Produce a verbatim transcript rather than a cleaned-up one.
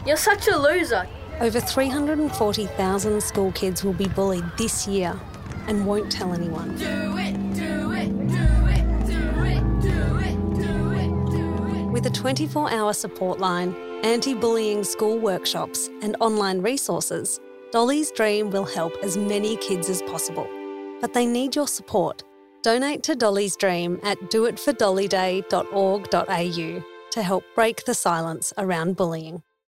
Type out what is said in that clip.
You're such a loser. Over three hundred forty thousand school kids will be bullied this year and won't tell anyone. Do it, do it, do it, do it, do it, do it, do it. With a twenty-four hour support line, anti-bullying school workshops and online resources, Dolly's Dream will help as many kids as possible. But they need your support. Donate to Dolly's Dream at do it for dolly day dot org dot a u to help break the silence around bullying.